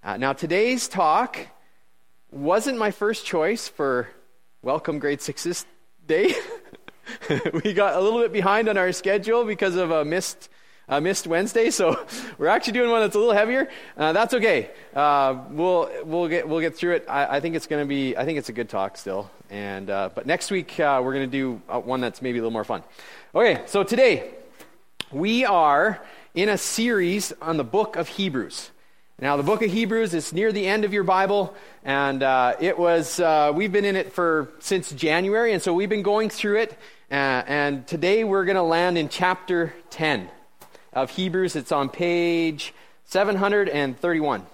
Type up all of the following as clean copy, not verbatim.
Now, today's talk wasn't my first choice for Welcome Grade 6's Day. We got a little bit behind on our schedule because of a missed Wednesday, so we're actually doing one that's a little heavier. That's okay. We'll get through it. I think it's a good talk still. And but next week we're going to do one that's maybe a little more fun. Okay, so today we are in a series on the book of Hebrews. Now, the book of Hebrews is near the end of your Bible, and we've been in it since January, and so we've been going through it, and today we're going to land in chapter 10 of Hebrews. It's on page 731.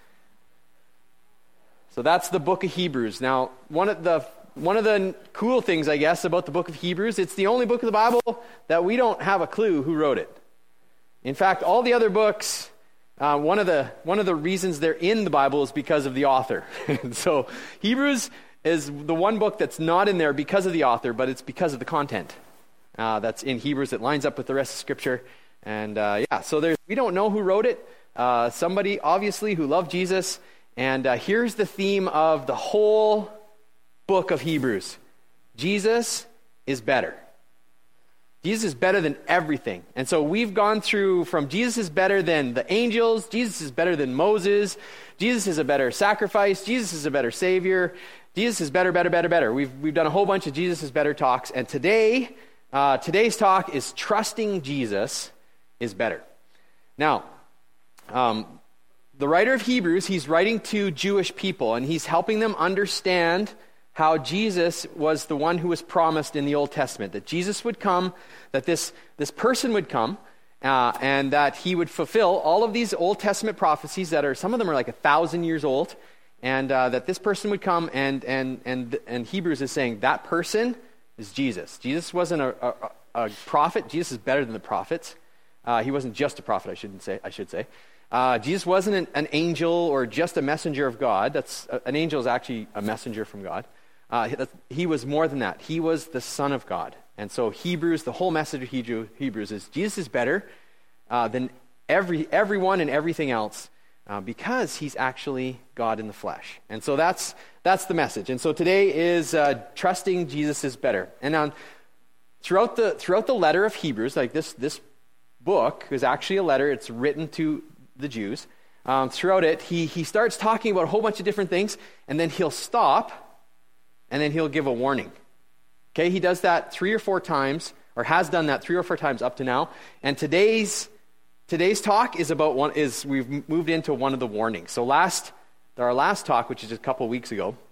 So that's the book of Hebrews. Now, one of the cool things, I guess, about the book of Hebrews, it's the only book of the Bible that we don't have a clue who wrote it. In fact, all the other books, one of the reasons they're in the Bible is because of the author. So Hebrews is the one book that's not in there because of the author, but it's because of the content that's in Hebrews that lines up with the rest of Scripture. And so we don't know who wrote it. Somebody obviously who loved Jesus. And here's the theme of the whole book of Hebrews: Jesus is better. Jesus is better than everything. And so we've gone through from Jesus is better than the angels, Jesus is better than Moses, Jesus is a better sacrifice, Jesus is a better Savior, Jesus is better. We've done a whole bunch of Jesus is better talks, and today's talk is trusting Jesus is better. Now, the writer of Hebrews, he's writing to Jewish people, and he's helping them understand how Jesus was the one who was promised in the Old Testament, that Jesus would come, that this person would come, and that he would fulfill all of these Old Testament prophecies that some of them are like 1,000 years old, and that this person would come, and Hebrews is saying that person is Jesus. Jesus wasn't a prophet. Jesus is better than the prophets. He wasn't just a prophet, I should say. Jesus wasn't an angel or just a messenger of God. An angel is actually a messenger from God. He was more than that. He was the Son of God. And so Hebrews, the whole message of Hebrews is Jesus is better than everyone and everything else because he's actually God in the flesh. And so that's the message. And so today is trusting Jesus is better. And now throughout the letter of Hebrews, like this book is actually a letter. It's written to the Jews. Throughout it, he starts talking about a whole bunch of different things, and then he'll stop, and then he'll give a warning. Okay, he does that 3 or 4 times, or has done that 3 or 4 times up to now. And today's talk is about we've moved into one of the warnings. So our last talk, which is just a couple of weeks ago,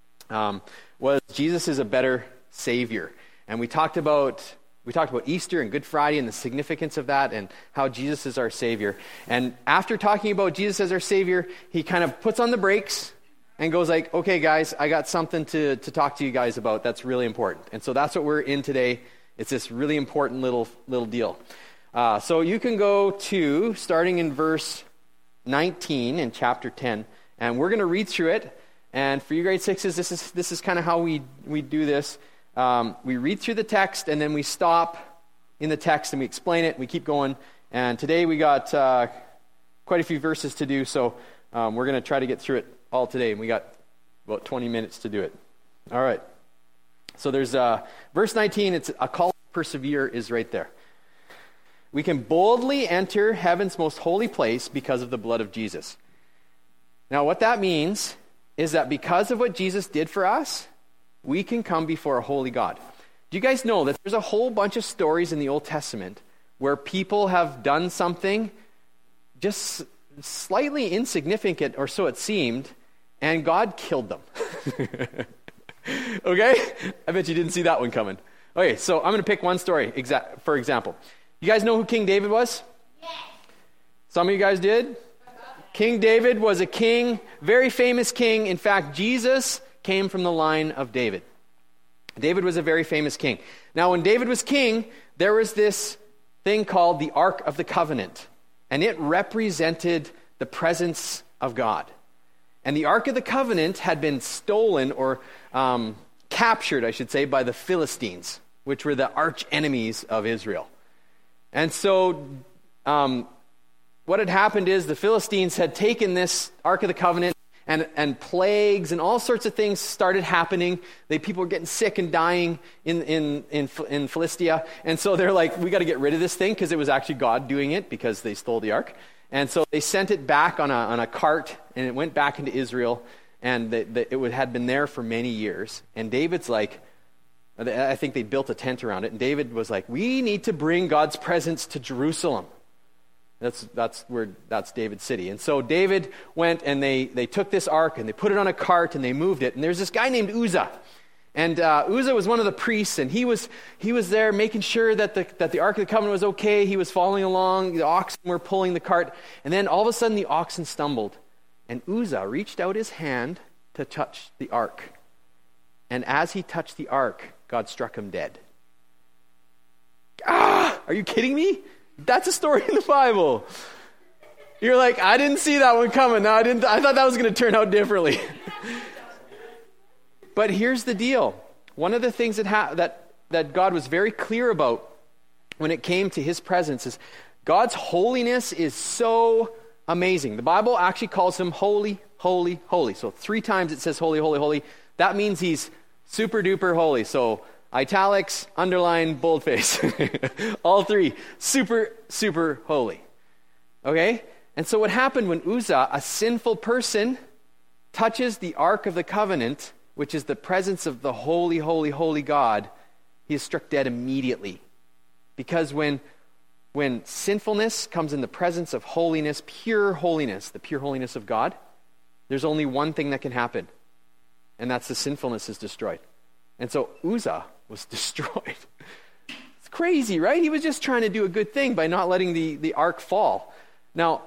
was Jesus is a better Savior, and we talked about Easter and Good Friday and the significance of that and how Jesus is our Savior. And after talking about Jesus as our Savior, he kind of puts on the brakes and goes like, okay, guys, I got something to talk to you guys about that's really important. And so that's what we're in today. It's this really important little deal. So you can go to, starting in verse 19 in chapter 10, and we're going to read through it. And for you grade 6s, this is kind of how we do this. We read through the text, and then we stop in the text, and we explain it, and we keep going. And today we got quite a few verses to do, so we're going to try to get through it all today, and we got about 20 minutes to do it. All right. So there's verse 19, it's a call to persevere is right there. We can boldly enter heaven's most holy place because of the blood of Jesus. Now, what that means is that because of what Jesus did for us, we can come before a holy God. Do you guys know that there's a whole bunch of stories in the Old Testament where people have done something just slightly insignificant, or so it seemed, and God killed them? Okay? I bet you didn't see that one coming. Okay, so I'm going to pick one story for example. You guys know who King David was? Yes. Some of you guys did? King David was a king, very famous king. In fact, Jesus came from the line of David. David was a very famous king. Now, when David was king, there was this thing called the Ark of the Covenant, and it represented the presence of God. And the Ark of the Covenant had been stolen or captured, I should say, by the Philistines, which were the arch enemies of Israel. And so what had happened is the Philistines had taken this Ark of the Covenant, and plagues and all sorts of things started happening. People were getting sick and dying in Philistia. And so they're like, we got to get rid of this thing, because it was actually God doing it, because they stole the ark. And so they sent it back on a cart, and it went back into Israel, and it had been there for many years. And David's like, I think they built a tent around it, and David was like, we need to bring God's presence to Jerusalem. That's David's city. And so David went, and they took this ark, and they put it on a cart, and they moved it. And there's this guy named Uzzah. And Uzzah was one of the priests, and he was there making sure that the Ark of the Covenant was okay. He was following along. The oxen were pulling the cart. And then all of a sudden the oxen stumbled. And Uzzah reached out his hand to touch the ark. And as he touched the ark, God struck him dead. Are you kidding me? That's a story in the Bible. You're like, I didn't see that one coming. No, I didn't. I thought that was going to turn out differently. But here's the deal. One of the things that God was very clear about when it came to his presence is God's holiness is so amazing. The Bible actually calls him holy, holy, holy. So 3 times it says holy, holy, holy. That means he's super duper holy. So italics, underline, boldface. All 3. Super, super holy. Okay? And so what happened when Uzzah, a sinful person, touches the Ark of the Covenant, which is the presence of the holy, holy, holy God, he is struck dead immediately. Because when sinfulness comes in the presence of holiness, the pure holiness of God, there's only one thing that can happen. And that's the sinfulness is destroyed. And so Uzzah was destroyed. It's crazy, right? He was just trying to do a good thing by not letting the ark fall. Now,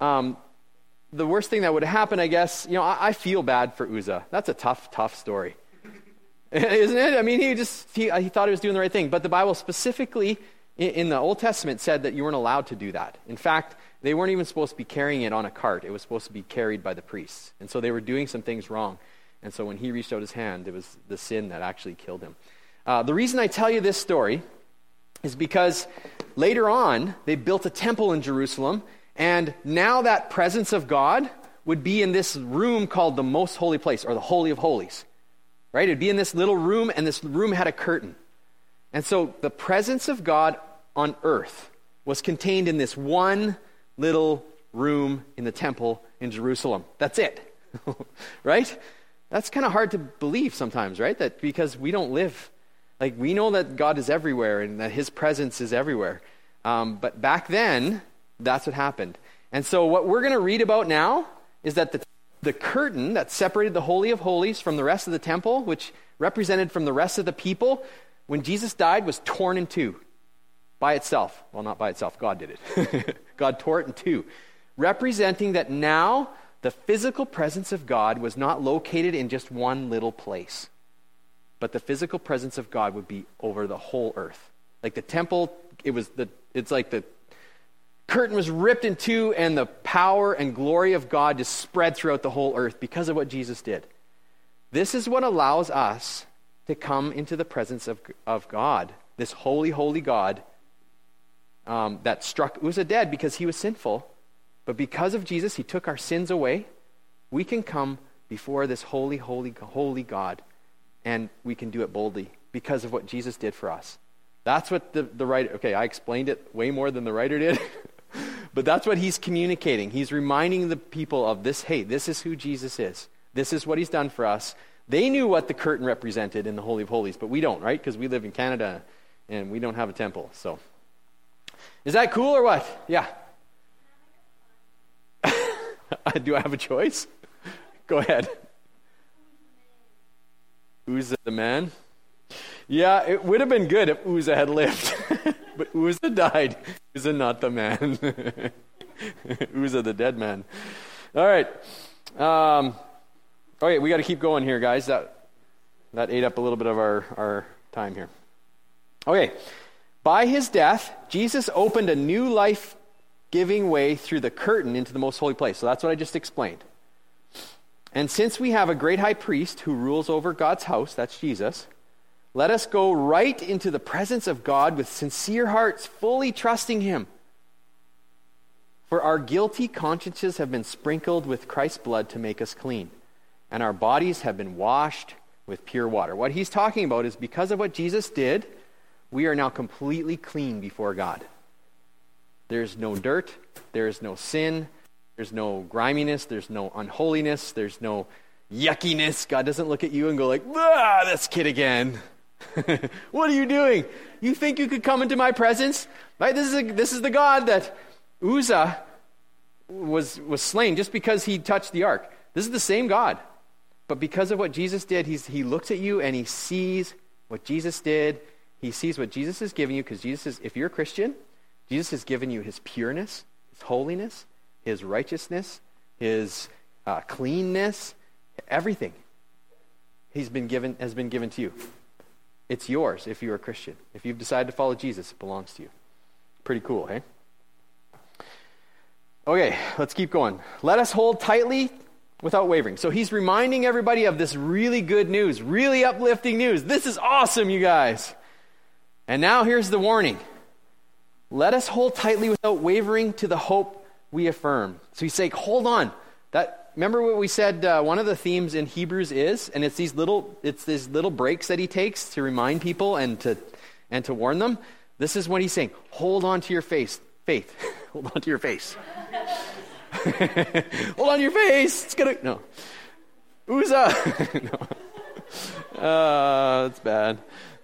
the worst thing that would have happened, I guess, I feel bad for Uzzah. That's a tough story. Isn't it? I mean, he thought he was doing the right thing. But the Bible specifically in the Old Testament said that you weren't allowed to do that. In fact, they weren't even supposed to be carrying it on a cart. It was supposed to be carried by the priests. And so they were doing some things wrong. And so when he reached out his hand, it was the sin that actually killed him. The reason I tell you this story is because later on, they built a temple in Jerusalem, and now that presence of God would be in this room called the Most Holy Place, or the Holy of Holies. Right? It'd be in this little room, and this room had a curtain. And so the presence of God on earth was contained in this one little room in the temple in Jerusalem. That's it. Right? That's kind of hard to believe sometimes, right? That because we don't live, we know that God is everywhere and that his presence is everywhere. But back then, that's what happened. And so what we're going to read about now is that the curtain that separated the Holy of Holies from the rest of the temple, which represented from the rest of the people, when Jesus died, was torn in two by itself. Well, not by itself. God did it. God tore it in two, representing that now the physical presence of God was not located in just one little place, but the physical presence of God would be over the whole earth. Like the temple, it's like the curtain was ripped in two, and the power and glory of God just spread throughout the whole earth because of what Jesus did. This is what allows us to come into the presence of God, this holy, holy God that struck Uzzah dead because he was sinful. But because of Jesus, he took our sins away. We can come before this holy, holy, holy God, and we can do it boldly because of what Jesus did for us. That's what the writer, okay, I explained it way more than the writer did, but that's what he's communicating. He's reminding the people of this, hey, this is who Jesus is. This is what he's done for us. They knew what the curtain represented in the Holy of Holies, but we don't, right? Because we live in Canada, and we don't have a temple. So, is that cool or what? Yeah. Do I have a choice? Go ahead. Uzzah the man? Yeah, it would have been good if Uzzah had lived. But Uzzah died. Uzzah not the man. Uzzah the dead man. All right. Okay, we got to keep going here, guys. That ate up a little bit of our time here. Okay. By his death, Jesus opened a new life-giving way through the curtain into the most holy place. So that's what I just explained. And since we have a great high priest who rules over God's house, that's Jesus, let us go right into the presence of God with sincere hearts, fully trusting him. For our guilty consciences have been sprinkled with Christ's blood to make us clean, and our bodies have been washed with pure water. What he's talking about is because of what Jesus did, we are now completely clean before God. There's no dirt, there's no sin, there's no griminess, there's no unholiness, there's no yuckiness. God doesn't look at you and go like, this kid again. What are you doing? You think you could come into my presence? Right? This is the God that Uzzah was slain just because he touched the ark. This is the same God. But because of what Jesus did, he looks at you and he sees what Jesus did. He sees what Jesus has given you, because if you're a Christian, Jesus has given you his pureness, his holiness, his righteousness, his cleanness, everything has been given to you. It's yours if you're a Christian. If you've decided to follow Jesus, it belongs to you. Pretty cool, hey? Okay, let's keep going. Let us hold tightly without wavering. So he's reminding everybody of this really good news, really uplifting news. This is awesome, you guys. And now here's the warning. Let us hold tightly without wavering to the hope we affirm. So he's saying, hold on. Remember what we said one of the themes in Hebrews is, and it's these little breaks that he takes to remind people and to warn them. This is what he's saying. Hold on to your faith. Hold on to your face. Hold on to your face. It's gonna no. Uzzah. No. That's bad.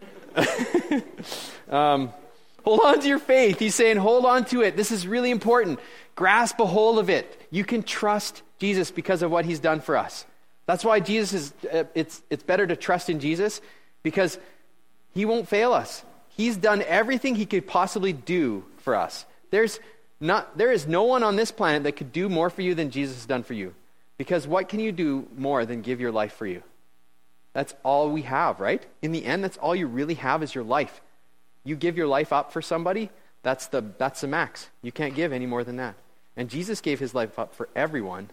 Hold on to your faith. He's saying, hold on to it. This is really important. Grasp a hold of it. You can trust Jesus because of what he's done for us. That's why Jesus is. It's better to trust in Jesus because he won't fail us. He's done everything he could possibly do for us. There is no one on this planet that could do more for you than Jesus has done for you. Because what can you do more than give your life for you? That's all we have, right? In the end, that's all you really have is your life. You give your life up for somebody, that's the max. You can't give any more than that. And Jesus gave his life up for everyone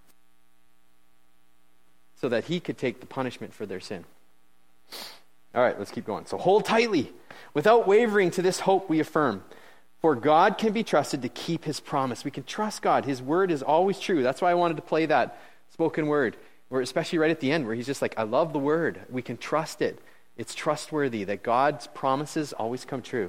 so that he could take the punishment for their sin. All right, let's keep going. So hold tightly, without wavering, to this hope we affirm. For God can be trusted to keep his promise. We can trust God. His word is always true. That's why I wanted to play that spoken word, where especially right at the end, where he's just like, I love the word. We can trust it. It's trustworthy that God's promises always come true.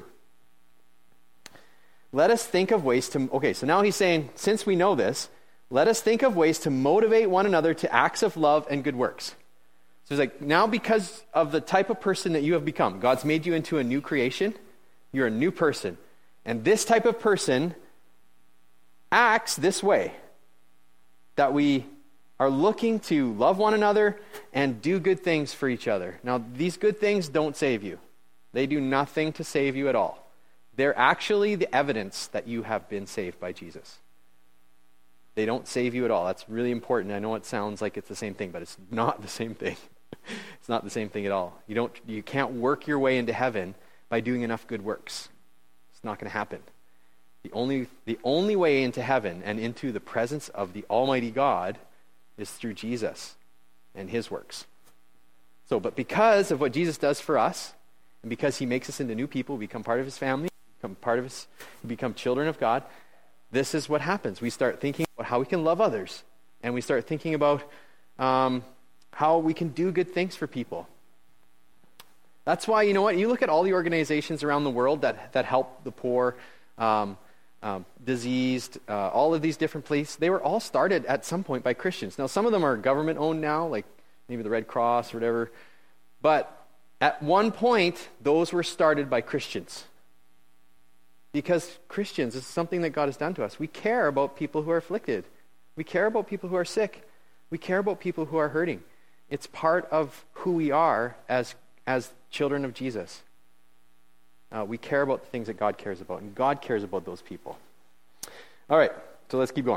Let us think of ways to... Okay, so now he's saying, since we know this, let us think of ways to motivate one another to acts of love and good works. So he's like, now because of the type of person that you have become, God's made you into a new creation. You're a new person. And this type of person acts this way, that we are looking to love one another and do good things for each other. Now, these good things don't save you. They do nothing to save you at all. They're actually the evidence that you have been saved by Jesus. They don't save you at all. That's really important. I know it sounds like it's the same thing, but it's not the same thing. It's not the same thing at all. You can't work your way into heaven by doing enough good works. It's not going to happen. The only way into heaven and into the presence of the Almighty God is through Jesus and his works. But because of what Jesus does for us, and because he makes us into new people, we become part of his family, we become children of God, this is what happens. We start thinking about how we can love others, and we start thinking about how we can do good things for people. That's why, you look at all the organizations around the world that help the poor, diseased, all of these different places, they were all started at some point by Christians. Now, some of them are government-owned now, like maybe the Red Cross or whatever, but at one point, those were started by Christians. Because Christians, this is something that God has done to us. We care about people who are afflicted. We care about people who are sick. We care about people who are hurting. It's part of who we are as children of Jesus. We care about the things that God cares about, and God cares about those people. All right, so let's keep going.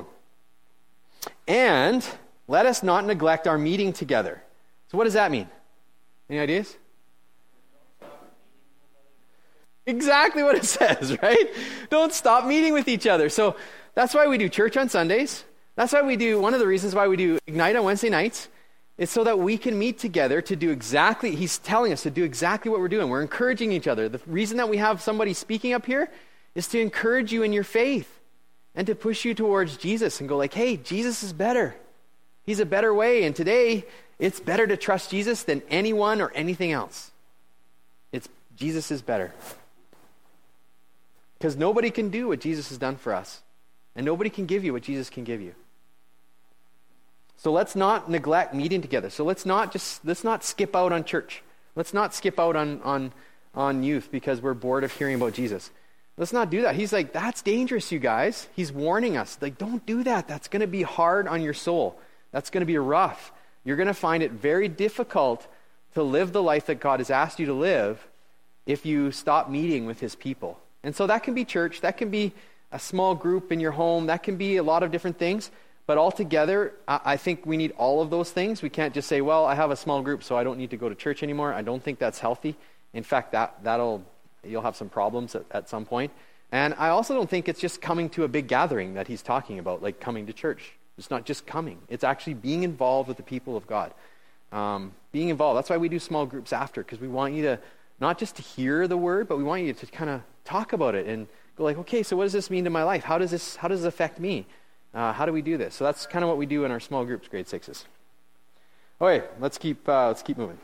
And let us not neglect our meeting together. So what does that mean? Any ideas? Exactly what it says, right? Don't stop meeting with each other. So that's why we do church on Sundays. That's why one of the reasons why we do Ignite on Wednesday nights is so that we can meet together to do exactly, he's telling us to do exactly what we're doing. We're encouraging each other. The reason that we have somebody speaking up here is to encourage you in your faith and to push you towards Jesus and go like, hey, Jesus is better. He's a better way. And today, it's better to trust Jesus than anyone or anything else. Jesus is better. Because nobody can do what Jesus has done for us. And nobody can give you what Jesus can give you. So let's not neglect meeting together. So let's not skip out on church. Let's not skip out on youth because we're bored of hearing about Jesus. Let's not do that. He's like, that's dangerous, you guys. He's warning us. Like, don't do that. That's going to be hard on your soul. That's going to be rough. You're going to find it very difficult to live the life that God has asked you to live if you stop meeting with his people. And so that can be church. That can be a small group in your home. That can be a lot of different things. But altogether, I think we need all of those things. We can't just say, well, I have a small group, so I don't need to go to church anymore. I don't think that's healthy. In fact, you'll have some problems at some point. And I also don't think it's just coming to a big gathering that he's talking about, like coming to church. It's not just coming. It's actually being involved with the people of God. Being involved. That's why we do small groups after, because we want you to, not just to hear the word, but we want you to kind of talk about it and go like, okay, so what does this mean to my life? How does this affect me? How do we do this? So that's kind of what we do in our small groups, grade 6s. Okay, let's keep moving.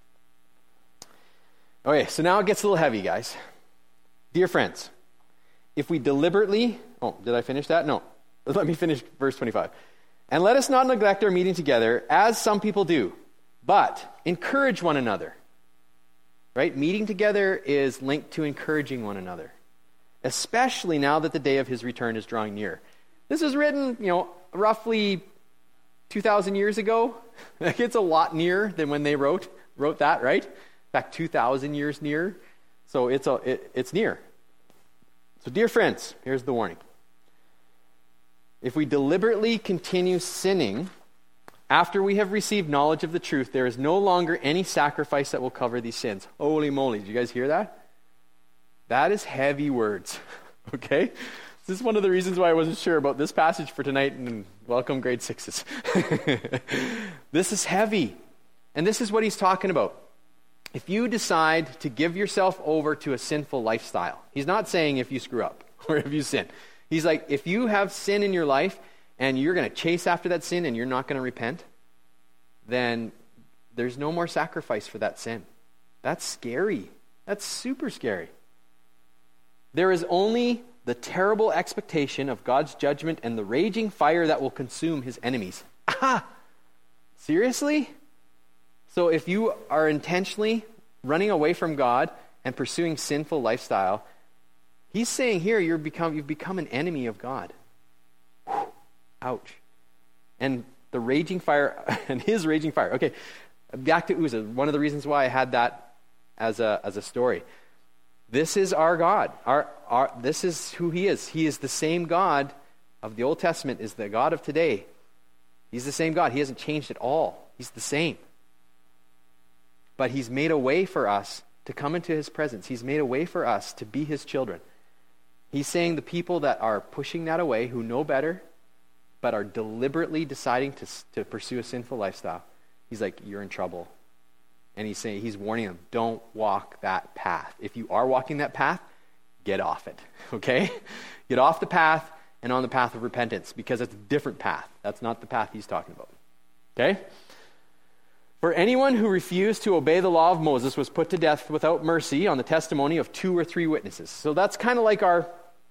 Okay, so now it gets a little heavy, guys. Dear friends, if we deliberately... Oh, did I finish that? No. Let me finish verse 25. And let us not neglect our meeting together, as some people do, but encourage one another. Right? Meeting together is linked to encouraging one another, especially now that the day of his return is drawing near. This was written, roughly 2,000 years ago. It's a lot nearer than when they wrote that, right? In fact, 2,000 years near. So it's near. So dear friends, here's the warning. If we deliberately continue sinning after we have received knowledge of the truth, there is no longer any sacrifice that will cover these sins. Holy moly, did you guys hear that? That is heavy words, okay? This is one of the reasons why I wasn't sure about this passage for tonight, and welcome grade 6s. This is heavy, and this is what he's talking about. If you decide to give yourself over to a sinful lifestyle, he's not saying if you screw up or if you sin. He's like, if you have sin in your life and you're going to chase after that sin and you're not going to repent, then there's no more sacrifice for that sin. That's scary. That's super scary. There is only the terrible expectation of God's judgment and the raging fire that will consume his enemies. Aha! Seriously? So if you are intentionally running away from God and pursuing sinful lifestyle, he's saying here you've become an enemy of God. Ouch. And the raging fire, and his raging fire. Okay, back to Uzzah. One of the reasons why I had that as a story. This is our God. This is who he is. He is the same God of the Old Testament is the God of today. He's the same God. He hasn't changed at all. He's the same. But he's made a way for us to come into his presence. He's made a way for us to be his children. He's saying the people that are pushing that away, who know better, but are deliberately deciding to pursue a sinful lifestyle, he's like, you're in trouble. And he's warning them, don't walk that path. If you are walking that path, get off it, okay? Get off the path and on the path of repentance, because it's a different path. That's not the path he's talking about, okay? For anyone who refused to obey the law of Moses was put to death without mercy on the testimony of 2 or 3 witnesses. So that's kind of like our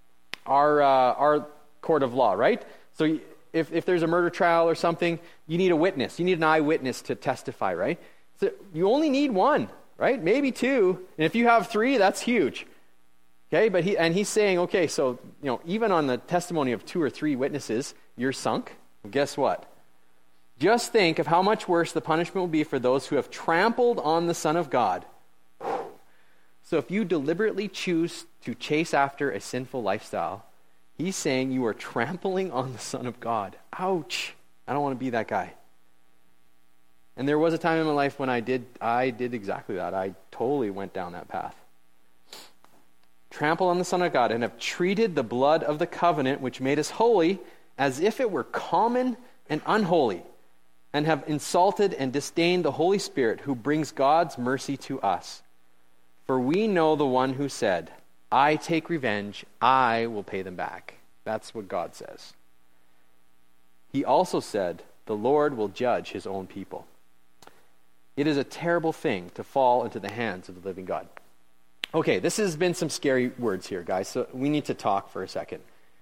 court of law, right? So if there's a murder trial or something, you need a witness. You need an eyewitness to testify, right? So you only need 1, right? Maybe 2. And if you have 3, that's huge. Okay, but he's saying, okay, so even on the testimony of 2 or 3 witnesses, you're sunk. Well, guess what? Just think of how much worse the punishment will be for those who have trampled on the Son of God. So if you deliberately choose to chase after a sinful lifestyle, he's saying you are trampling on the Son of God. Ouch. I don't want to be that guy. And there was a time in my life when I did exactly that. I totally went down that path. Trample on the Son of God and have treated the blood of the covenant which made us holy as if it were common and unholy, and have insulted and disdained the Holy Spirit who brings God's mercy to us. For we know the one who said, I take revenge, I will pay them back. That's what God says. He also said, the Lord will judge his own people. It is a terrible thing to fall into the hands of the living God. Okay, this has been some scary words here, guys, so we need to talk for a second.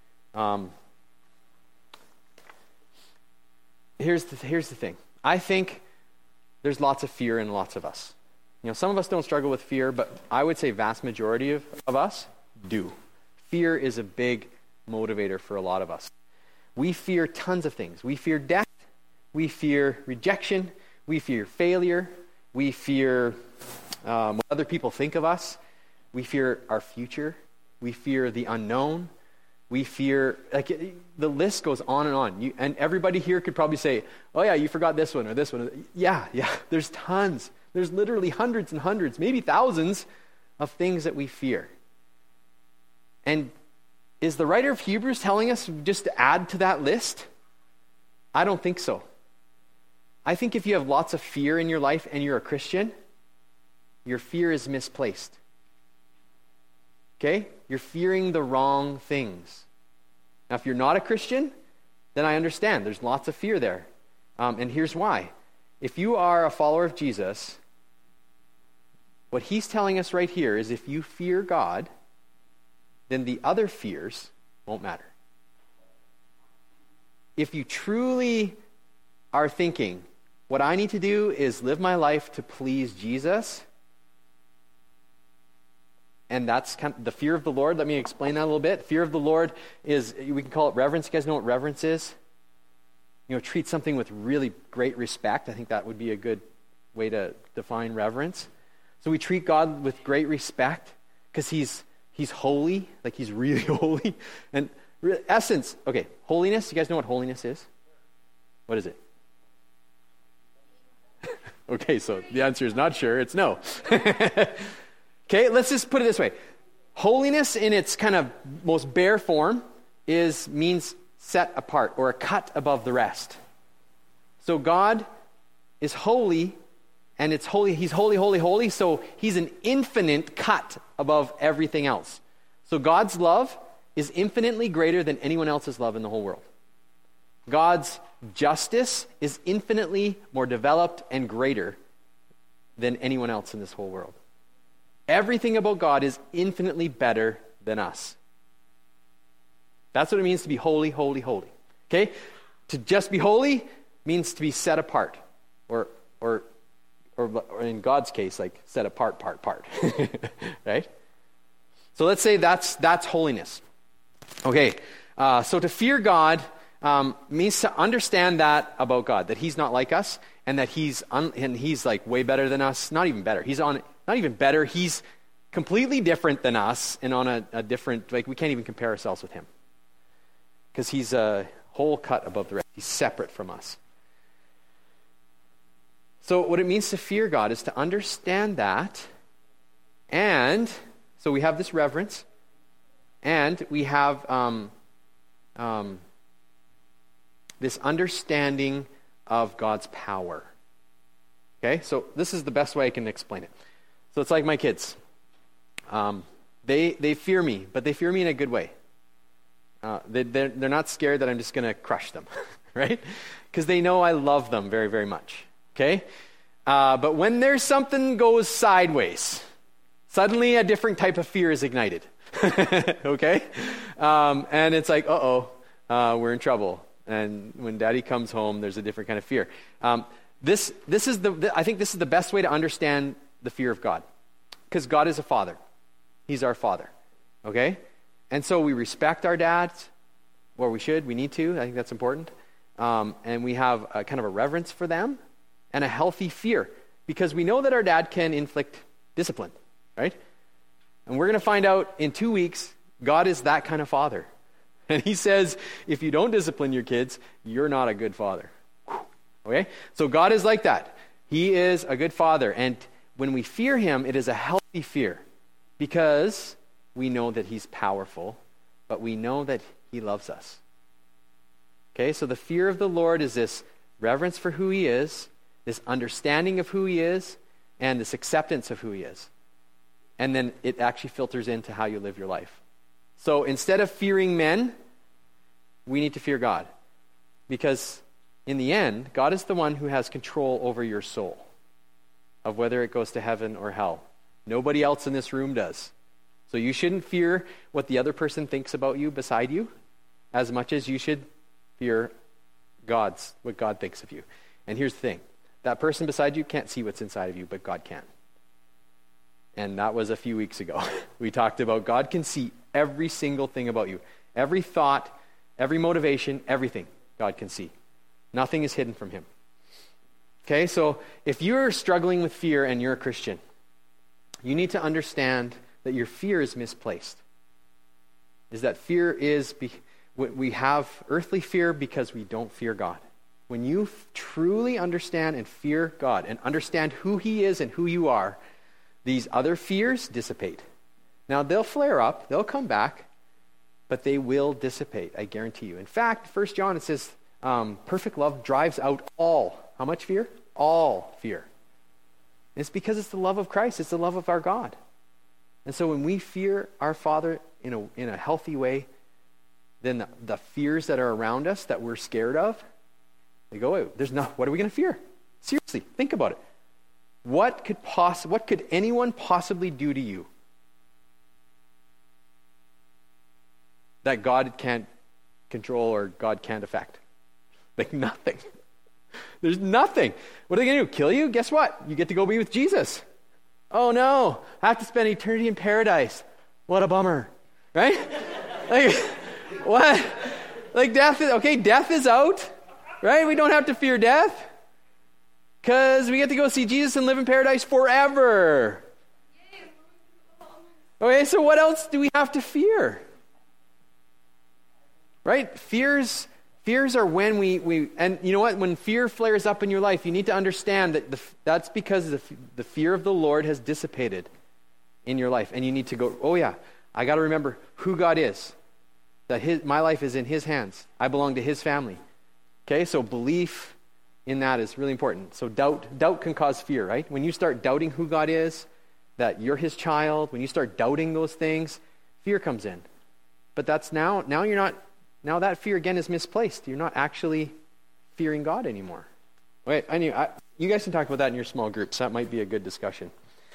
Here's the thing. I think there's lots of fear in lots of us. Some of us don't struggle with fear, but I would say vast majority of us do. Fear is a big motivator for a lot of us. We fear tons of things. We fear death. We fear rejection. We fear failure. We fear what other people think of us. We fear our future. We fear the unknown. We fear, the list goes on and on. And everybody here could probably say, oh yeah, you forgot this one or this one. Yeah, there's tons. There's literally hundreds and hundreds, maybe thousands of things that we fear. And is the writer of Hebrews telling us just to add to that list? I don't think so. I think if you have lots of fear in your life and you're a Christian, your fear is misplaced. Okay? You're fearing the wrong things. Now, if you're not a Christian, then I understand. There's lots of fear there. And here's why. If you are a follower of Jesus, what he's telling us right here is if you fear God, then the other fears won't matter. If you truly are thinking, what I need to do is live my life to please Jesus, and that's kind of the fear of the Lord. Let me explain that a little bit. Fear of the Lord is, we can call it reverence. You guys know what reverence is? Treat something with really great respect. I think that would be a good way to define reverence. So we treat God with great respect because He's holy, like He's really holy. And essence, okay, holiness, you guys know what holiness is? What is it? Okay, so the answer is not sure, it's no. Okay, let's just put it this way. Holiness in its kind of most bare form means set apart or a cut above the rest. So God is holy, and it's holy. He's holy, holy, holy. So he's an infinite cut above everything else. So God's love is infinitely greater than anyone else's love in the whole world. God's justice is infinitely more developed and greater than anyone else in this whole world. Everything about God is infinitely better than us. That's what it means to be holy, holy, holy. Okay? To just be holy means to be set apart. Or in God's case, like set apart, part. Right? So let's say that's holiness. Okay. So to fear God means to understand that about God, that He's not like us, and that He's like way better than us. Not even better. Not even better. He's completely different than us, and on a different, like we can't even compare ourselves with Him. Because He's a whole cut above the rest. He's separate from us. So what it means to fear God is to understand that, and so we have this reverence, and we have this understanding of God's power. Okay, so this is the best way I can explain it. So it's like my kids. They fear me, but they fear me in a good way. They're not scared that I'm just going to crush them, right? Because they know I love them very, very much. Okay? But when there's something goes sideways, suddenly a different type of fear is ignited. Okay? And it's like, we're in trouble. And when Daddy comes home, there's a different kind of fear. I think this is the best way to understand the fear of God. Because God is a father. He's our father. Okay? And so we respect our dads, or we need to. I think that's important. And we have a kind of a reverence for them and a healthy fear, because we know that our dad can inflict discipline, right? And we're going to find out in 2 weeks, God is that kind of father. And He says, if you don't discipline your kids, you're not a good father. Okay? So God is like that. He is a good father. And when we fear Him, it is a healthy fear, because we know that He's powerful, but we know that He loves us. Okay? So the fear of the Lord is this reverence for who He is, this understanding of who He is, and this acceptance of who He is. And then it actually filters into how you live your life. So instead of fearing men, we need to fear God. Because in the end, God is the one who has control over your soul, of whether it goes to heaven or hell. Nobody else in this room does. So you shouldn't fear what the other person thinks about you beside you as much as you should fear what God thinks of you. And here's the thing. That person beside you can't see what's inside of you, but God can. And that was a few weeks ago. We talked about God can see every single thing about you. Every thought, every motivation, everything God can see. Nothing is hidden from him. Okay, so if you're struggling with fear and you're a Christian, you need to understand that your fear is misplaced. Is that fear is, we have earthly fear because we don't fear God. When you truly understand and fear God and understand who he is and who you are, these other fears dissipate. Now, they'll flare up, they'll come back, but they will dissipate, I guarantee you. In fact, 1 John, it says, perfect love drives out all. How much fear? All fear. And it's because it's the love of Christ. It's the love of our God. And so when we fear our Father in a healthy way, then the fears that are around us that we're scared of, they go away. What are we going to fear? Seriously, think about it. What could anyone possibly do to you that God can't control or God can't affect? Like nothing. There's nothing. What are they going to do? Kill you? Guess what? You get to go be with Jesus. Oh no, I have to spend eternity in paradise. What a bummer. Right? Like, what? Like death is out. Right? We don't have to fear death. Because we get to go see Jesus and live in paradise forever. Okay, so what else do we have to fear? Right? Fears are when we and you know what? When fear flares up in your life, you need to understand that that's because the fear of the Lord has dissipated in your life. And you need to go, oh yeah, I got to remember who God is. That my life is in his hands. I belong to his family. Okay, so belief in that is really important. So doubt can cause fear, right? When you start doubting who God is, that you're his child, when you start doubting those things, fear comes in. But that's now you're not, now that fear again is misplaced. You're not actually fearing God anymore. Wait, you guys can talk about that in your small groups. That might be a good discussion.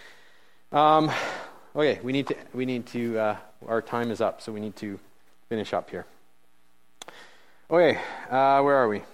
Okay, we need to our time is up, so we need to finish up here. Okay, where are we?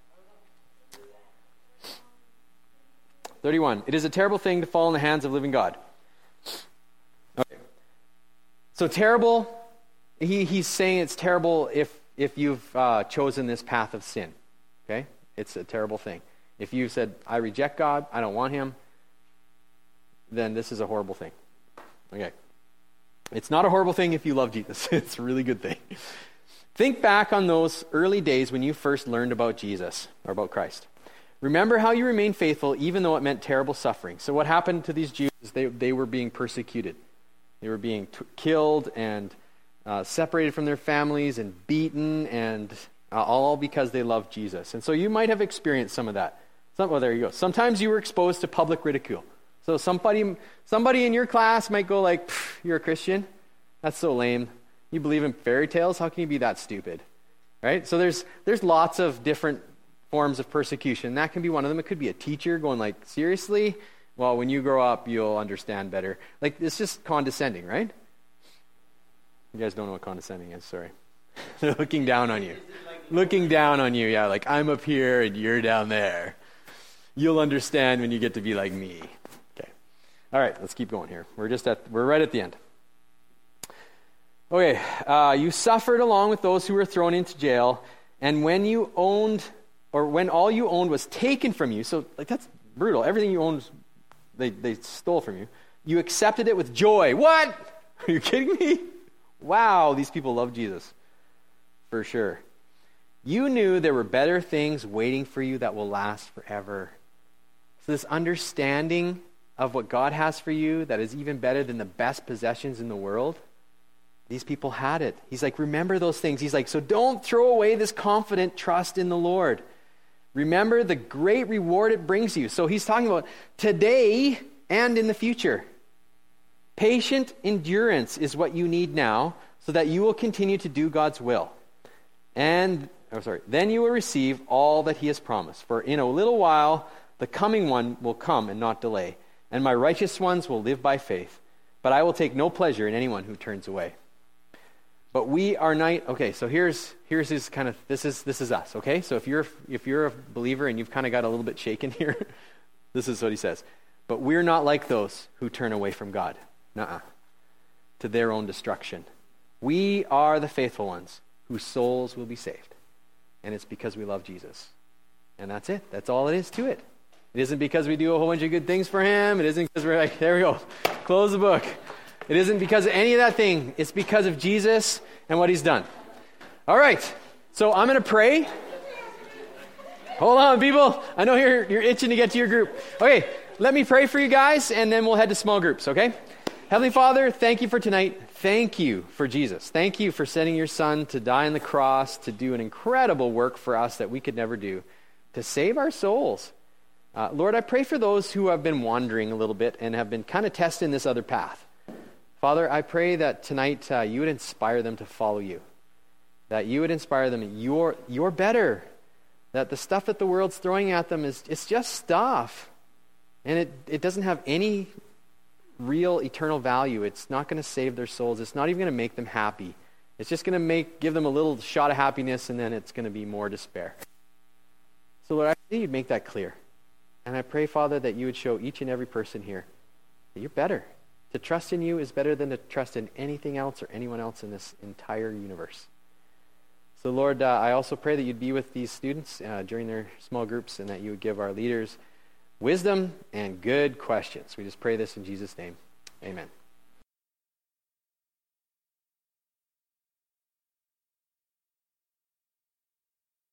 31. It is a terrible thing to fall in the hands of living God. Okay. So terrible, he's saying it's terrible if you've chosen this path of sin. Okay? It's a terrible thing. If you said, I reject God, I don't want him, then this is a horrible thing. Okay. It's not a horrible thing if you love Jesus. It's a really good thing. Think back on those early days when you first learned about Jesus, or about Christ. Remember how you remained faithful even though it meant terrible suffering. So what happened to these Jews is they were being persecuted. They were being killed and separated from their families and beaten, and all because they loved Jesus. And so you might have experienced some of that. Well, there you go. Sometimes you were exposed to public ridicule. So somebody in your class might go like, you're a Christian? That's so lame. You believe in fairy tales? How can you be that stupid? Right? So there's lots of different forms of persecution. That can be one of them. It could be a teacher going like, seriously? Well, when you grow up, you'll understand better. Like, it's just condescending, right? You guys don't know what condescending is, sorry. They're looking down on you. Looking down on you, yeah, like I'm up here and you're down there. You'll understand when you get to be like me. Okay. All right, let's keep going here. We're right at the end. Okay, you suffered along with those who were thrown into jail, and when all you owned was taken from you, so like that's brutal. Everything you owned, they stole from you. You accepted it with joy. What? Are you kidding me? Wow, these people love Jesus. For sure. You knew there were better things waiting for you that will last forever. So this understanding of what God has for you that is even better than the best possessions in the world, these people had it. He's like, remember those things. He's like, so don't throw away this confident trust in the Lord. Remember the great reward it brings you. So he's talking about today and in the future. Patient endurance is what you need now so that you will continue to do God's will. then you will receive all that he has promised. For in a little while the coming one will come and not delay, and my righteous ones will live by faith. But I will take no pleasure in anyone who turns away. But we are not. Okay, so here's his kind of, this is us. Okay, so if you're a believer and you've kind of got a little bit shaken here, this is what he says. But we're not like those who turn away from God, to their own destruction. We are the faithful ones whose souls will be saved. And it's because we love Jesus. And that's it. That's all it is to it. It isn't because we do a whole bunch of good things for him. It isn't because we're like, there we go, close the book. It isn't because of any of that thing. It's because of Jesus and what he's done. All right. So I'm going to pray. Hold on, people. I know you're itching to get to your group. Okay, let me pray for you guys, and then we'll head to small groups, okay? Heavenly Father, thank you for tonight. Thank you for Jesus. Thank you for sending your son to die on the cross, to do an incredible work for us that we could never do, to save our souls. Lord, I pray for those who have been wandering a little bit and have been kind of testing this other path. Father, I pray that tonight you would inspire them to follow you, that you would inspire them, you're better, that the stuff that the world's throwing at them it's just stuff, and it doesn't have any real eternal value. It's not going to save their souls. It's not even going to make them happy. It's just going to give them a little shot of happiness, and then it's going to be more despair. So Lord, I pray you'd make that clear. And I pray, Father, that you would show each and every person here that you're better. To trust in you is better than to trust in anything else or anyone else in this entire universe. So Lord, I also pray that you'd be with these students during their small groups, and that you would give our leaders wisdom and good questions. We just pray this in Jesus' name. Amen.